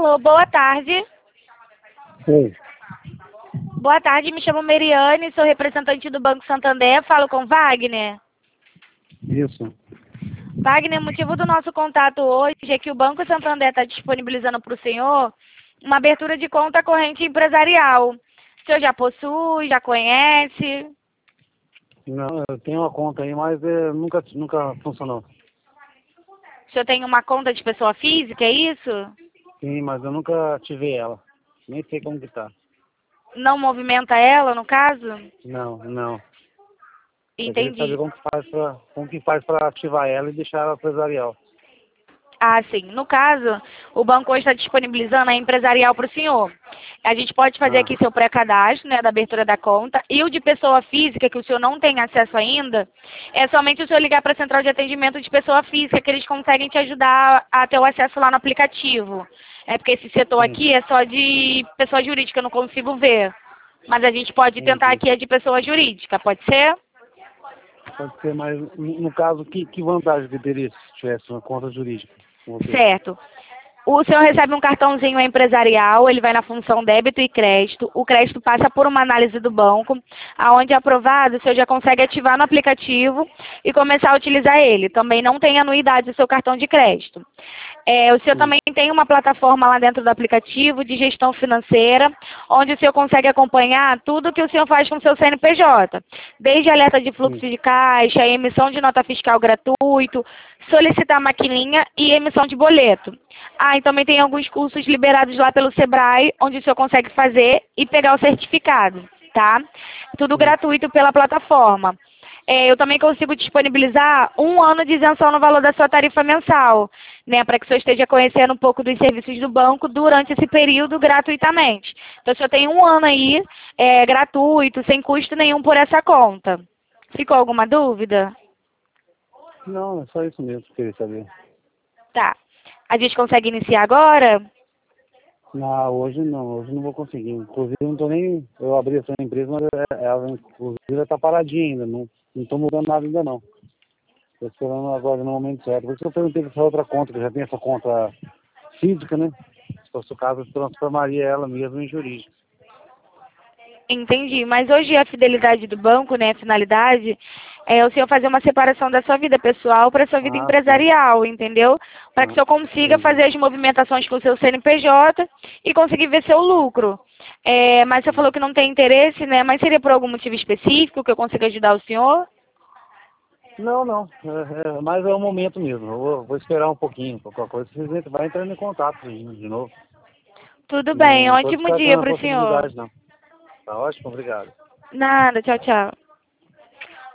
Alô, boa tarde. Oi, Boa tarde, me chamo Meriane, sou representante do Banco Santander, falo com Wagner. isso. Wagner, o motivo do nosso contato hoje é que o Banco Santander está disponibilizando para o senhor uma abertura de conta corrente empresarial. O senhor já possui, já conhece? Não, eu tenho uma conta aí, mas nunca funcionou. O senhor tem uma conta de pessoa física, é isso? Sim, mas eu nunca ativei ela. Nem sei como que tá. Não movimenta ela, no caso? Não. Eu queria saber Entendi. como que faz pra ativar ela e deixar ela empresarial. Ah, sim. No caso, o banco hoje está disponibilizando a empresarial para o senhor. A gente pode fazer Ah, aqui seu pré-cadastro, né, da abertura da conta, e o de pessoa física, que o senhor não tem acesso ainda, é somente o senhor ligar para a central de atendimento de pessoa física, que eles conseguem te ajudar a ter o acesso lá no aplicativo. É porque esse setor sim, aqui é só de pessoa jurídica, eu não consigo ver. Mas a gente pode tentar entendi. aqui a de pessoa jurídica, pode ser? Pode ser, mas no caso, que vantagem que teria se tivesse uma conta jurídica com vocês? Certo. O senhor recebe um cartãozinho empresarial, ele vai na função débito e crédito. O crédito passa por uma análise do banco, aonde aprovado, o senhor já consegue ativar no aplicativo e começar a utilizar ele. Também não tem anuidade do seu cartão de crédito. O senhor Sim, também tem uma plataforma lá dentro do aplicativo de gestão financeira, onde o senhor consegue acompanhar tudo que o senhor faz com o seu CNPJ, desde alerta de fluxo sim, de caixa, emissão de nota fiscal gratuito, solicitar maquininha e emissão de boleto. Ah, e também tem alguns cursos liberados lá pelo Sebrae, onde o senhor consegue fazer e pegar o certificado, tá? Tudo sim. gratuito pela plataforma. Eu também consigo disponibilizar 1 ano de isenção no valor da sua tarifa mensal, né, para que o senhor esteja conhecendo um pouco dos serviços do banco durante esse período gratuitamente. Então, o senhor tem 1 ano aí, gratuito, sem custo nenhum por essa conta. Ficou alguma dúvida? Não, é só isso mesmo que eu queria saber. Tá. A gente consegue iniciar agora? Não, hoje não vou conseguir. Inclusive, eu não tô nem. Eu abri essa empresa, mas ela, inclusive, ela tá paradinha ainda. Não tô mudando nada ainda não. Tô esperando agora no momento certo. Por isso que eu perguntei pra essa outra conta, que eu já tenho essa conta física, né? Se fosse o caso, eu transformaria ela mesmo em jurídica. Entendi, mas hoje a fidelidade do banco, né, a finalidade, é o senhor fazer uma separação da sua vida pessoal para a sua vida Ah, sim. empresarial, entendeu? Para que o Ah, senhor consiga entendi. fazer as movimentações com o seu CNPJ e conseguir ver seu lucro. Mas você falou que não tem interesse, né? Mas seria por algum motivo específico que eu consiga ajudar o senhor? Não. Mas é o momento mesmo. Eu vou esperar um pouquinho. Qualquer coisa, vocês vai entrando em contato de novo. Tudo bem, Não tô ótimo dia descartando a para o senhor. possibilidade, não. Tá ótimo, obrigado. Nada, tchau, tchau.